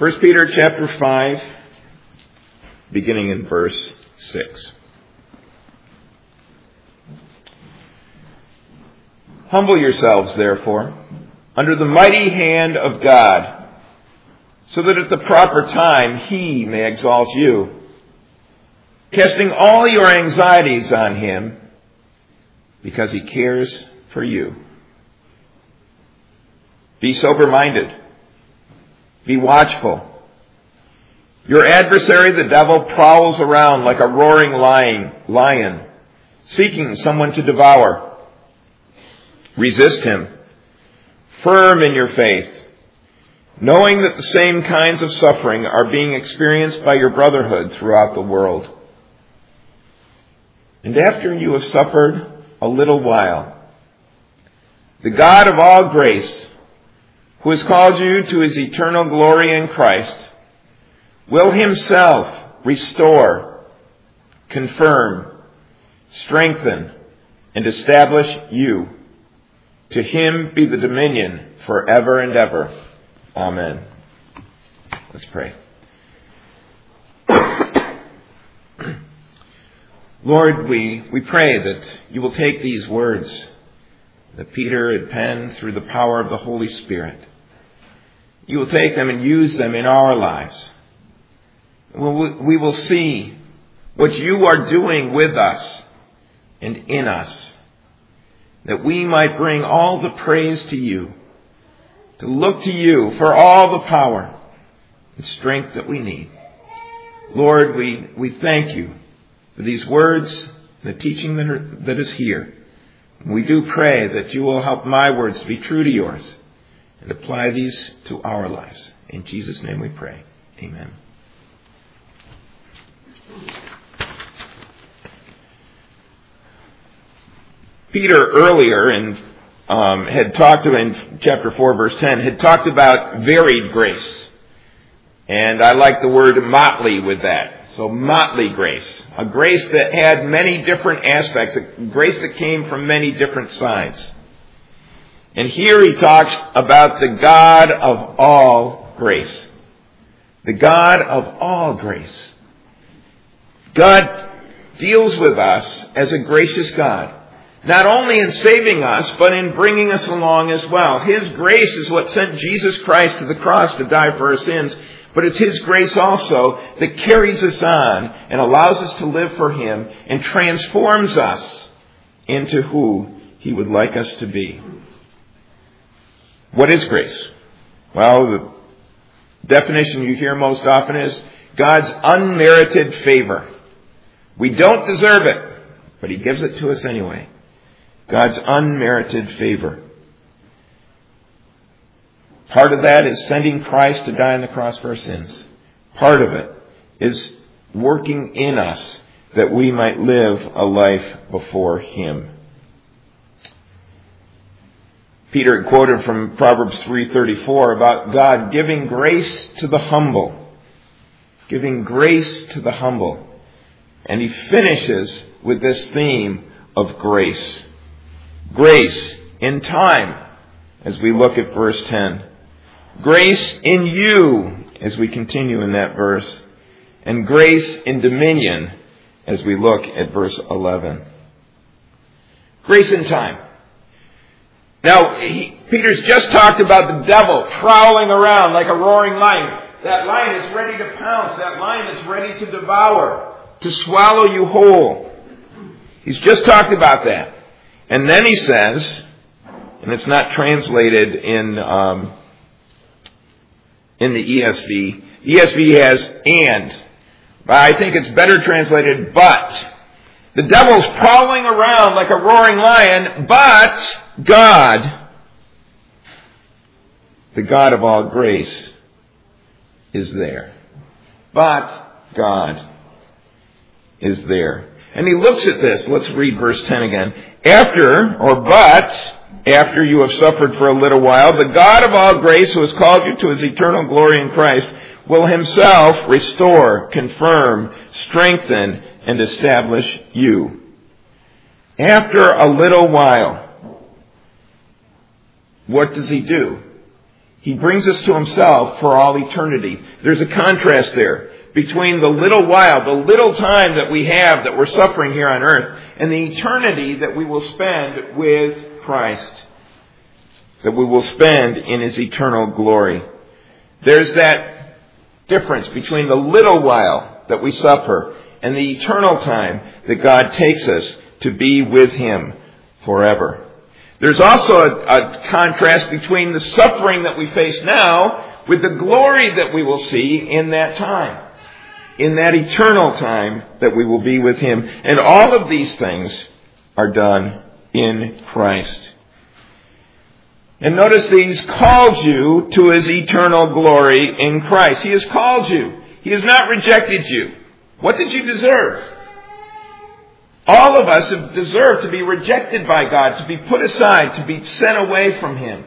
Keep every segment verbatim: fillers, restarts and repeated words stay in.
First Peter chapter five, beginning in verse six. Humble yourselves, therefore, under the mighty hand of God, so that at the proper time He may exalt you, casting all your anxieties on Him, because He cares for you. Be sober-minded. Be watchful. Your adversary, the devil, prowls around like a roaring lion, lion, seeking someone to devour. Resist him, firm in your faith, knowing that the same kinds of suffering are being experienced by your brotherhood throughout the world. And after you have suffered a little while, the God of all grace, who has called you to His eternal glory in Christ, will Himself restore, confirm, strengthen, and establish you. To Him be the dominion forever and ever. Amen. Let's pray. Lord, we, we pray that you will take these words that Peter had penned through the power of the Holy Spirit. You will take them and use them in our lives. We will see what you are doing with us and in us, that we might bring all the praise to you, to look to you for all the power and strength that we need. Lord, we, we thank you for these words, the teaching that, are, that is here. We do pray that you will help my words to be true to yours and apply these to our lives. In Jesus' name we pray. Amen. Peter earlier in, um, had talked about, in chapter four, verse ten, had talked about varied grace. And I like the word motley with that. So motley grace. A grace that had many different aspects. A grace that came from many different sides. And here he talks about the God of all grace. The God of all grace. God deals with us as a gracious God. Not only in saving us, but in bringing us along as well. His grace is what sent Jesus Christ to the cross to die for our sins. But it's His grace also that carries us on and allows us to live for Him and transforms us into who He would like us to be. What is grace? Well, the definition you hear most often is God's unmerited favor. We don't deserve it, but He gives it to us anyway. God's unmerited favor. Part of that is sending Christ to die on the cross for our sins. Part of it is working in us that we might live a life before Him. Peter had quoted from Proverbs three thirty-four about God giving grace to the humble. Giving grace to the humble. And he finishes with this theme of grace. Grace in time, as we look at verse ten. Grace in you, as we continue in that verse. And grace in dominion, as we look at verse eleven. Grace in time. Now, he, Peter's just talked about the devil prowling around like a roaring lion. That lion is ready to pounce. That lion is ready to devour, to swallow you whole. He's just talked about that. And then he says, and it's not translated in um, in the E S V. E S V has and. But I think it's better translated but. The devil's prowling around like a roaring lion, but God, the God of all grace, is there. But God is there. And he looks at this. Let's read verse ten again. After, or but, after you have suffered for a little while, the God of all grace, who has called you to His eternal glory in Christ, will Himself restore, confirm, strengthen, and establish you. After a little while, what does He do? He brings us to himself for all eternity. There's a contrast there between the little while, the little time that we have that we're suffering here on earth, and the eternity that we will spend with Christ, that we will spend in his eternal glory. There's that difference between the little while that we suffer and the eternal time that God takes us to be with him forever. There's also a, a contrast between the suffering that we face now with the glory that we will see in that time, in that eternal time that we will be with him. And all of these things are done in Christ. And notice that he's called you to his eternal glory in Christ. He has called you. He has not rejected you. What did you deserve? All of us have deserved to be rejected by God, to be put aside, to be sent away from him.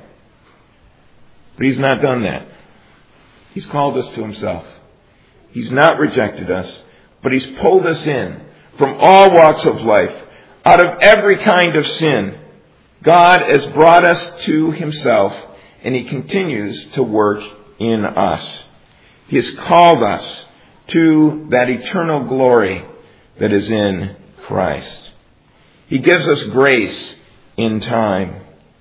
But he's not done that. He's called us to himself. He's not rejected us, but he's pulled us in from all walks of life, out of every kind of sin. God has brought us to himself, and he continues to work in us. He has called us to that eternal glory that is in Christ. He gives us grace in time.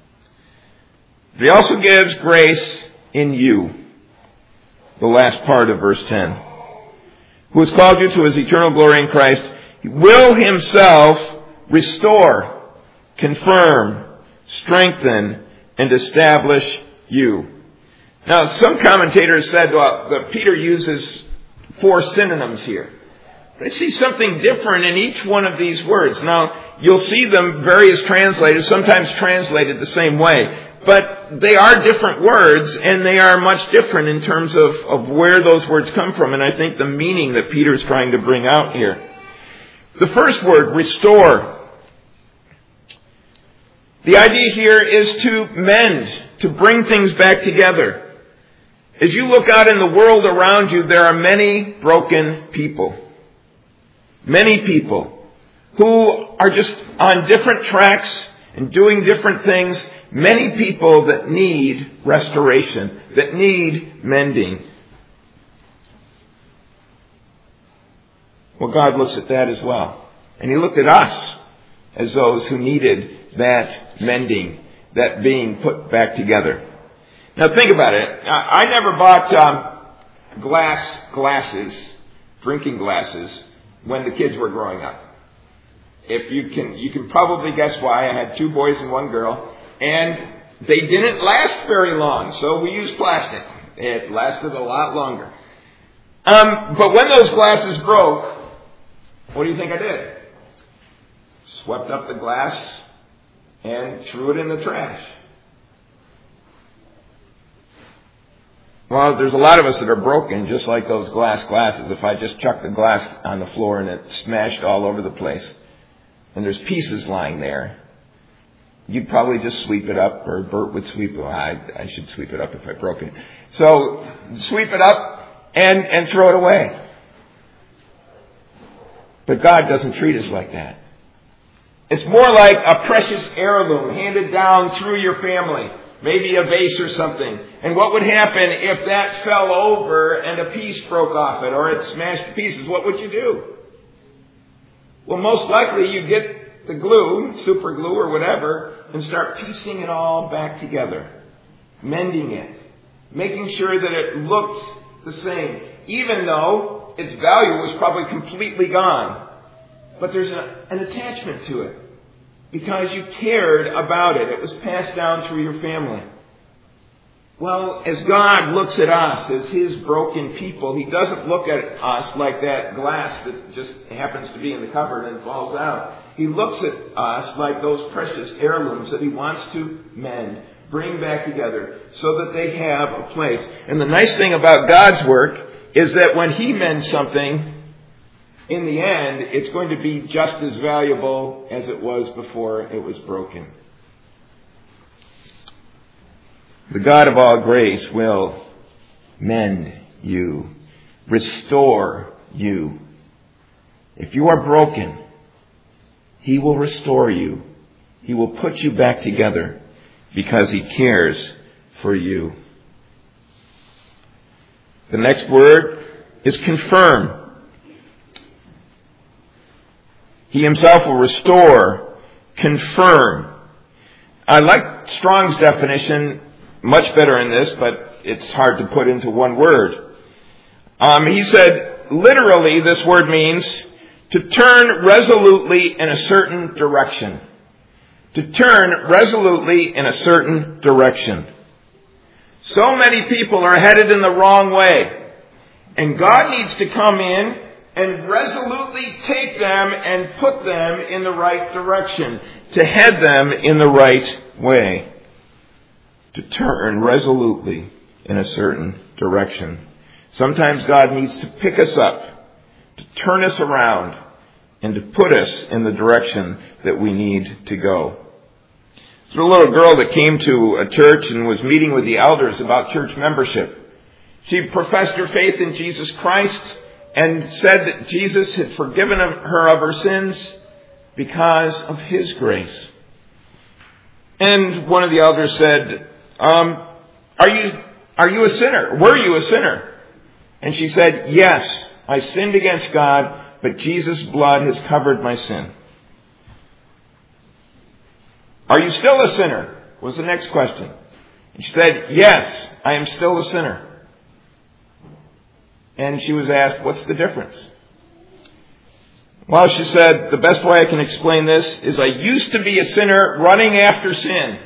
But he also gives grace in you. The last part of verse ten. Who has called you to his eternal glory in Christ, he will himself restore, confirm, strengthen, and establish you. Now, some commentators said, well, that Peter uses four synonyms here. I see something different in each one of these words. Now, you'll see them various translators, sometimes translated the same way. But they are different words, and they are much different in terms of, of where those words come from. And I think the meaning that Peter is trying to bring out here. The first word, restore. The idea here is to mend, to bring things back together. As you look out in the world around you, there are many broken people. Many people who are just on different tracks and doing different things. Many people that need restoration, that need mending. Well, God looks at that as well. And he looked at us as those who needed that mending, that being put back together. Now think about it. I never bought um, glass glasses, drinking glasses, when the kids were growing up. If you can, you can probably guess why. I had two boys and one girl, and they didn't last very long, so we used plastic. It lasted a lot longer. Um, but when those glasses broke, what do you think I did? Swept up the glass and threw it in the trash. Well, there's a lot of us that are broken, just like those glass glasses. If I just chucked the glass on the floor and it smashed all over the place, and there's pieces lying there, you'd probably just sweep it up, or Bert would sweep it. I, I should sweep it up if I broke it. So sweep it up and, and throw it away. But God doesn't treat us like that. It's more like a precious heirloom handed down through your family. Maybe a vase or something. And what would happen if that fell over and a piece broke off it, or it smashed to pieces? What would you do? Well, most likely you get the glue, super glue or whatever, and start piecing it all back together. Mending it. Making sure that it looked the same. Even though its value was probably completely gone. But there's a, an attachment to it. Because you cared about it. It was passed down through your family. Well, as God looks at us as his broken people, he doesn't look at us like that glass that just happens to be in the cupboard and falls out. He looks at us like those precious heirlooms that he wants to mend, bring back together, so that they have a place. And the nice thing about God's work is that when he mends something, in the end, it's going to be just as valuable as it was before it was broken. The God of all grace will mend you, restore you. If you are broken, he will restore you. He will put you back together because he cares for you. The next word is confirm. He himself will restore, confirm. I like Strong's definition much better in this, but it's hard to put into one word. Um, he said, literally, this word means to turn resolutely in a certain direction. To turn resolutely in a certain direction. So many people are headed in the wrong way. And God needs to come in and resolutely take them and put them in the right direction. To head them in the right way. To turn resolutely in a certain direction. Sometimes God needs to pick us up, to turn us around, and to put us in the direction that we need to go. There's a little girl that came to a church and was meeting with the elders about church membership. She professed her faith in Jesus Christ and said that Jesus had forgiven her of her sins because of His grace. And one of the elders said, um, are you, are you a sinner? Were you a sinner? And she said, yes, I sinned against God, but Jesus' blood has covered my sin. Are you still a sinner? Was the next question. And she said, yes, I am still a sinner. And she was asked, what's the difference? Well, she said, the best way I can explain this is I used to be a sinner running after sin.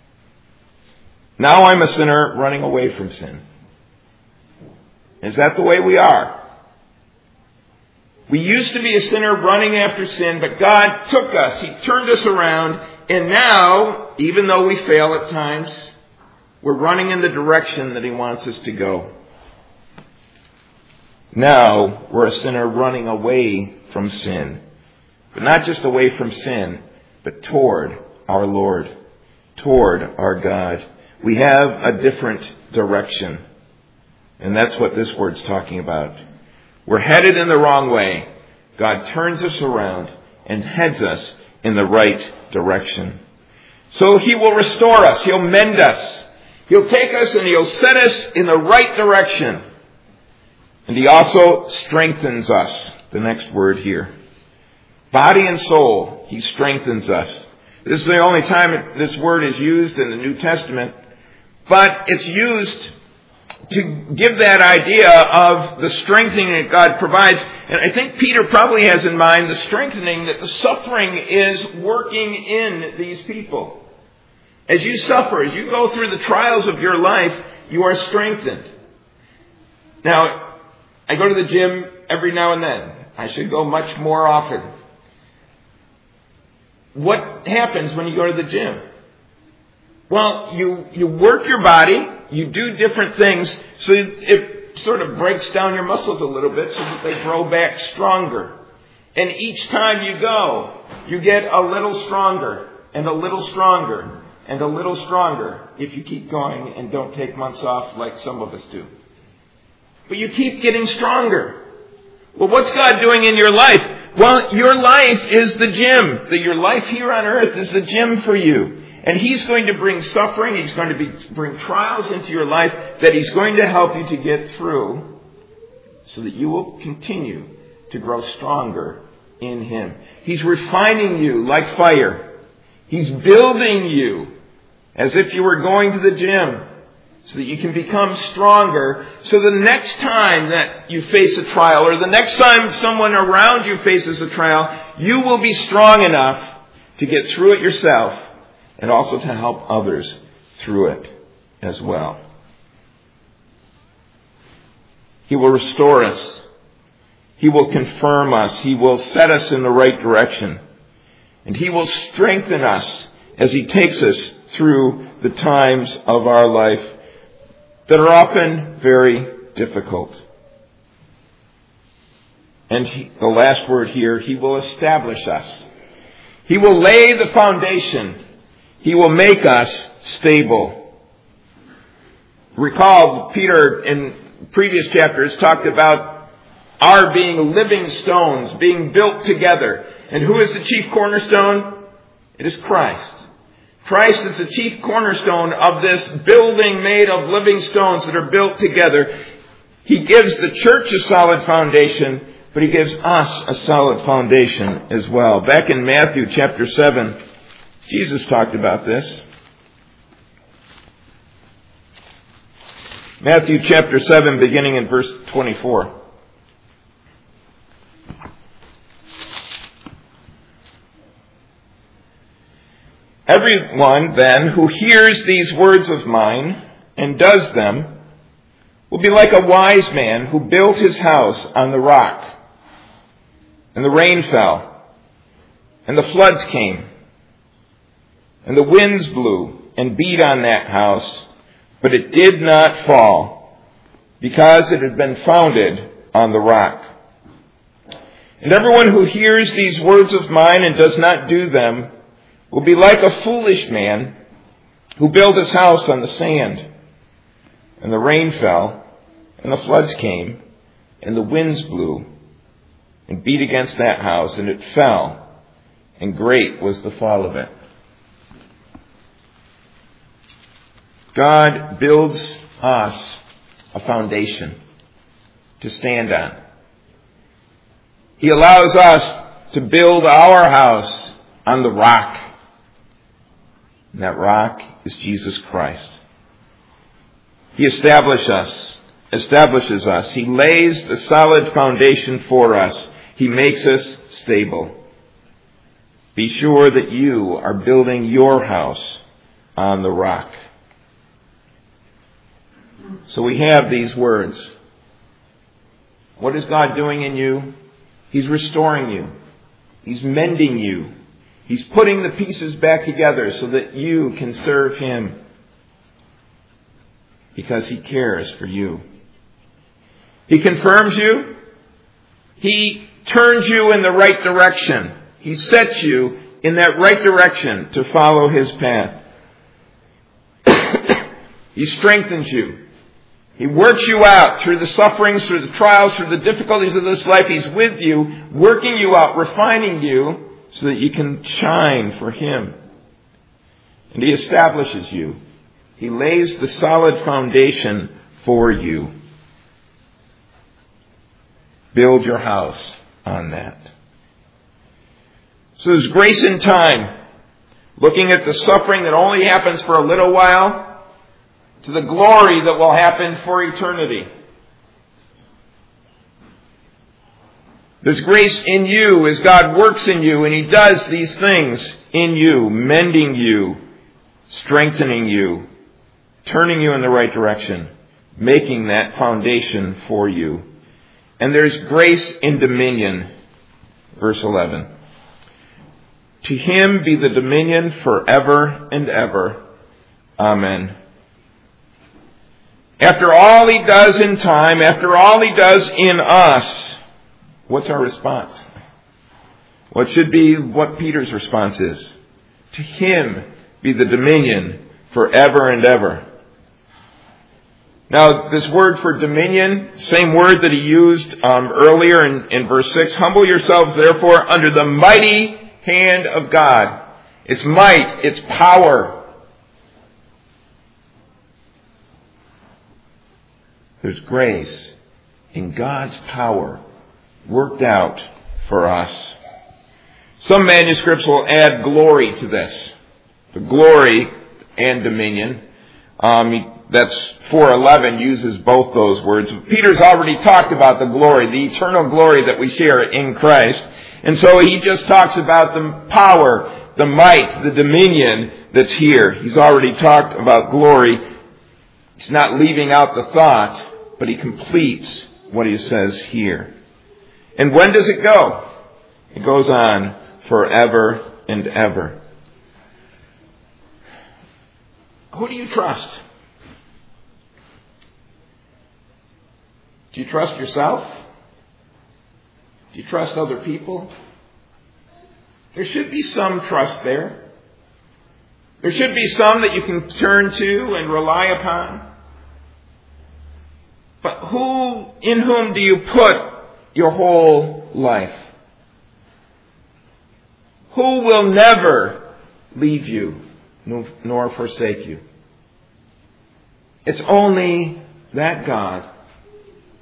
Now I'm a sinner running away from sin. Is that the way we are? We used to be a sinner running after sin, but God took us. He turned us around. And now, even though we fail at times, we're running in the direction that He wants us to go. Now, we're a sinner running away from sin. But not just away from sin, but toward our Lord, toward our God. We have a different direction. And that's what this word's talking about. We're headed in the wrong way. God turns us around and heads us in the right direction. So He will restore us. He'll mend us. He'll take us and He'll set us in the right direction. And He also strengthens us. The next word here. Body and soul, He strengthens us. This is the only time this word is used in the New Testament. But it's used to give that idea of the strengthening that God provides. And I think Peter probably has in mind the strengthening that the suffering is working in these people. As you suffer, as you go through the trials of your life, you are strengthened. Now, I go to the gym every now and then. I should go much more often. What happens when you go to the gym? Well, you, you work your body, you do different things, so it sort of breaks down your muscles a little bit so that they grow back stronger. And each time you go, you get a little stronger, and a little stronger, and a little stronger, if you keep going and don't take months off like some of us do. But you keep getting stronger. Well, what's God doing in your life? Well, your life is the gym. That your life here on earth is the gym for you. And He's going to bring suffering. He's going to be, bring trials into your life that He's going to help you to get through so that you will continue to grow stronger in Him. He's refining you like fire. He's building you as if you were going to the gym so that you can become stronger. So the next time that you face a trial or the next time someone around you faces a trial, you will be strong enough to get through it yourself. And also to help others through it as well. He will restore us. He will confirm us. He will set us in the right direction. And He will strengthen us as He takes us through the times of our life that are often very difficult. And he, the last word here, He will establish us. He will lay the foundation. He will make us stable. Recall, Peter in previous chapters talked about our being living stones, being built together. And who is the chief cornerstone? It is Christ. Christ is the chief cornerstone of this building made of living stones that are built together. He gives the church a solid foundation, but He gives us a solid foundation as well. Back in Matthew chapter seven, Jesus talked about this. Matthew chapter seven, beginning in verse twenty-four. Everyone, then, who hears these words of mine and does them will be like a wise man who built his house on the rock. And the rain fell, and the floods came, and the winds blew and beat on that house, but it did not fall, because it had been founded on the rock. And everyone who hears these words of mine and does not do them will be like a foolish man who built his house on the sand. And the rain fell, and the floods came, and the winds blew and beat against that house, and it fell, and great was the fall of it. God builds us a foundation to stand on. He allows us to build our house on the rock. And that rock is Jesus Christ. He establishes us, establishes us. He lays the solid foundation for us. He makes us stable. Be sure that you are building your house on the rock. So we have these words. What is God doing in you? He's restoring you. He's mending you. He's putting the pieces back together so that you can serve Him. Because He cares for you. He confirms you. He turns you in the right direction. He sets you in that right direction to follow His path. He strengthens you. He works you out through the sufferings, through the trials, through the difficulties of this life. He's with you, working you out, refining you so that you can shine for Him. And He establishes you. He lays the solid foundation for you. Build your house on that. So there's grace in time, looking at the suffering that only happens for a little while, to the glory that will happen for eternity. There's grace in you as God works in you, and He does these things in you, mending you, strengthening you, turning you in the right direction, making that foundation for you. And there's grace in dominion, verse eleven. To Him be the dominion forever and ever. Amen. After all He does in time, after all He does in us, what's our response? What should be what Peter's response is? To Him be the dominion forever and ever. Now, this word for dominion, same word that he used um, earlier in, in verse six. Humble yourselves, therefore, under the mighty hand of God. It's might, it's power. There's grace in God's power worked out for us. Some manuscripts will add glory to this. The glory and dominion. Um, that's four eleven uses both those words. Peter's already talked about the glory, the eternal glory that we share in Christ. And so he just talks about the power, the might, the dominion that's here. He's already talked about glory. He's not leaving out the thought, but he completes what he says here. And when does it go? It goes on forever and ever. Who do you trust? Do you trust yourself? Do you trust other people? There should be some trust there. There should be some that you can turn to and rely upon. But who, in whom do you put your whole life? Who will never leave you nor forsake you? It's only that God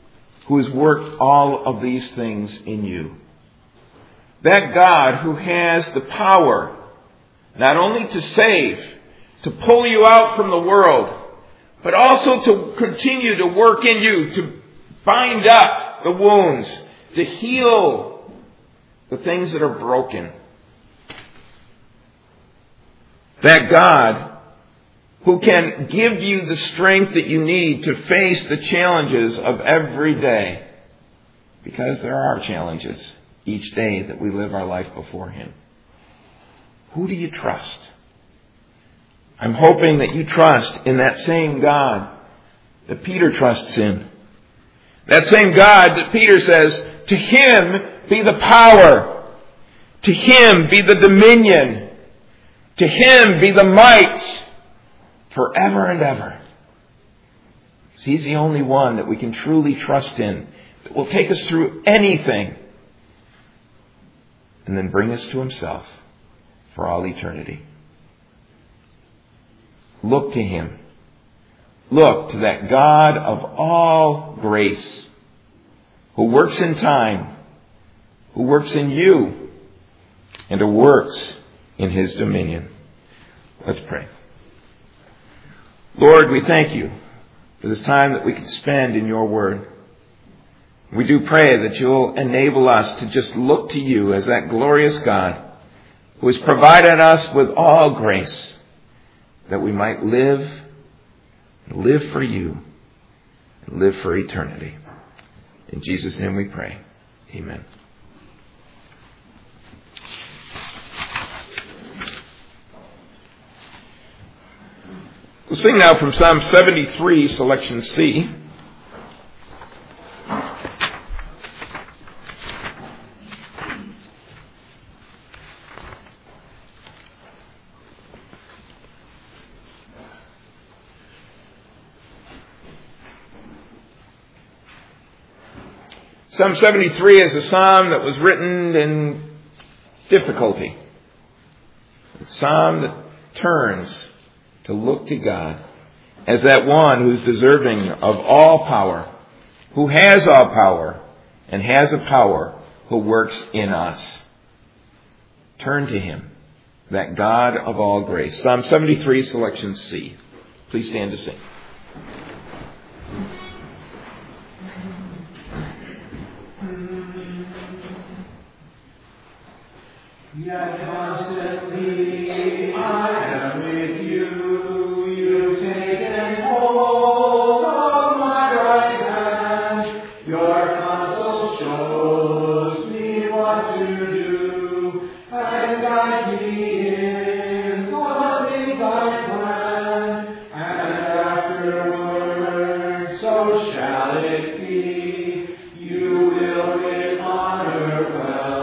who has worked all of these things in you. That God who has the power not only to save, to pull you out from the world, but also to continue to work in you, to bind up the wounds, to heal the things that are broken. That God who can give you the strength that you need to face the challenges of every day, because there are challenges each day that we live our life before Him. Who do you trust? I'm hoping that you trust in that same God that Peter trusts in. That same God that Peter says, to Him be the power. To Him be the dominion. To Him be the might forever and ever. He's the only one that we can truly trust in, that will take us through anything and then bring us to Himself for all eternity. Look to Him. Look to that God of all grace, who works in time, who works in you, and who works in His dominion. Let's pray. Lord, we thank You for this time that we can spend in Your Word. We do pray that You'll enable us to just look to You as that glorious God who has provided us with all grace, that we might live, live for You, and live for eternity. In Jesus' name we pray. Amen. We'll sing now from Psalm seventy-three, selection C. Psalm seventy-three is a psalm that was written in difficulty. It's a psalm that turns to look to God as that one who's deserving of all power, who has all power, and has a power who works in us. Turn to Him, that God of all grace. Psalm seventy-three, selection C. Please stand to sing. Yet constantly I am with you. You've taken hold of my right hand. Your counsel shows me what to do, and guides me in the things I plan. And afterward, so shall it be. You will with honor welcome.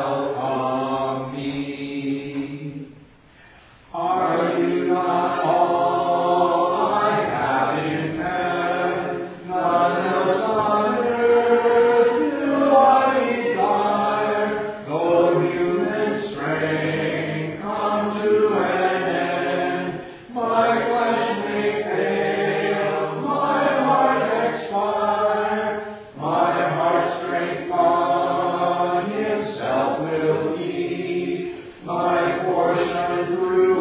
Are you not all I have in heaven? None else on earth do I desire. Though human strength come to an end, my flesh may fail, my heart expire. My heart's strength on Himself will be, my portion through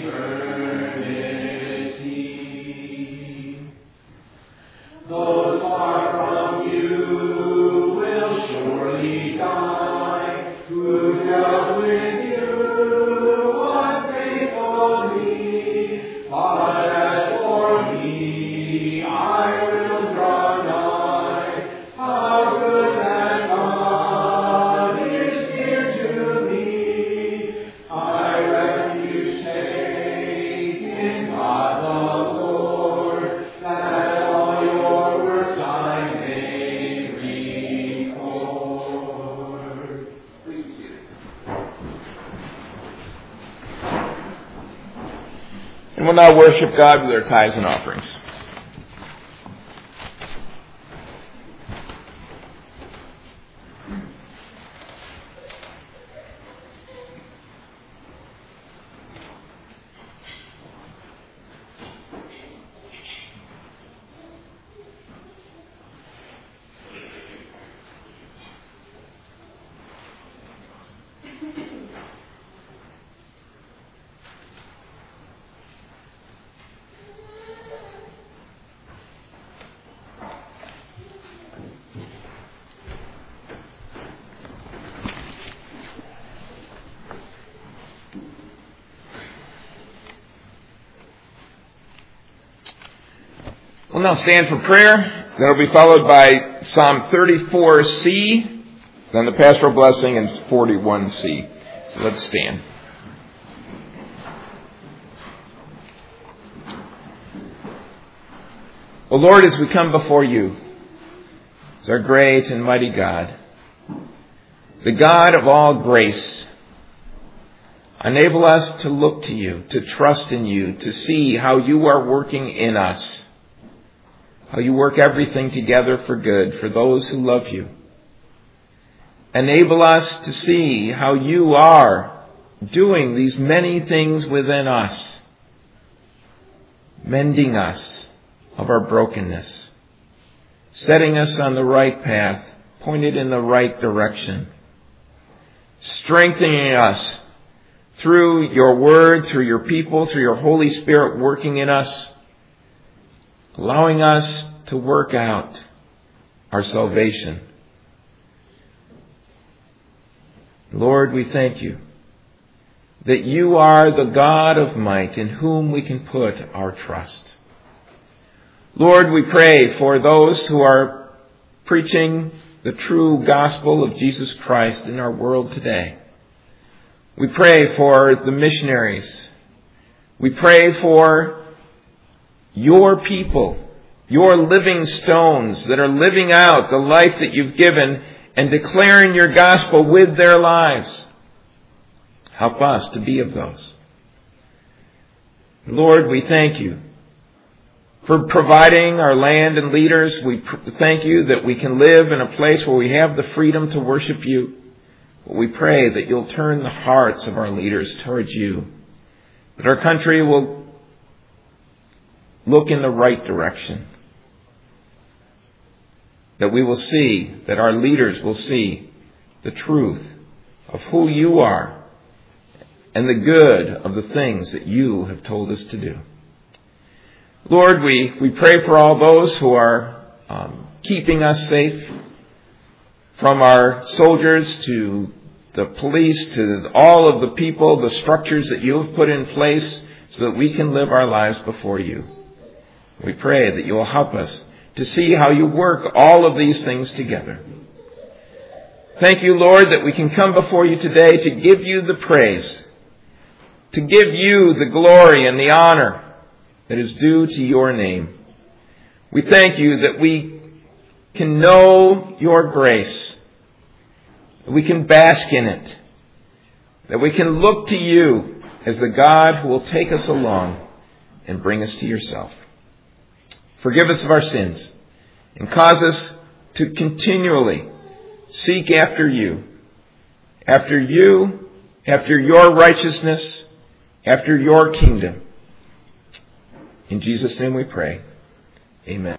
eternity. Those far from You will surely die, who dealt with You unfaithfully. But as for me, I will draw nigh. How good that God is near to me. I refuge take in God the Lord, that all Your works I may record. Please be seated. And we'll now worship God with our tithes and offerings. We'll now stand for prayer. That'll be followed by Psalm thirty-four C, then the pastoral blessing in forty-one C. So let's stand. O Lord, as we come before you, as our great and mighty God, the God of all grace, enable us to look to you, to trust in you, to see how you are working in us, how you work everything together for good for those who love you. Enable us to see how you are doing these many things within us, mending us of our brokenness, setting us on the right path, pointed in the right direction, strengthening us through your word, through your people, through your Holy Spirit working in us, allowing us to work out our salvation. Lord, we thank you that you are the God of might in whom we can put our trust. Lord, we pray for those who are preaching the true gospel of Jesus Christ in our world today. We pray for the missionaries. We pray for your people, your living stones that are living out the life that you've given and declaring your gospel with their lives. Help us to be of those. Lord, we thank you for providing our land and leaders. We thank you that we can live in a place where we have the freedom to worship you. We pray that you'll turn the hearts of our leaders towards you, that our country will look in the right direction, that we will see, that our leaders will see the truth of who you are and the good of the things that you have told us to do. Lord, we, we pray for all those who are um, keeping us safe, from our soldiers to the police to all of the people, the structures that you have put in place so that we can live our lives before you. We pray that you will help us to see how you work all of these things together. Thank you, Lord, that we can come before you today to give you the praise, to give you the glory and the honor that is due to your name. We thank you that we can know your grace, that we can bask in it, that we can look to you as the God who will take us along and bring us to yourself. Forgive us of our sins and cause us to continually seek after you, after you, after your righteousness, after your kingdom. In Jesus' name we pray. Amen.